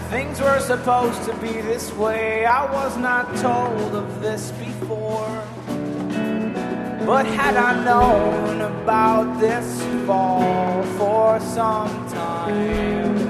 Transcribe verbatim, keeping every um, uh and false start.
Things were supposed to be this way. I was not told of this before. But had I known about this fall for some time,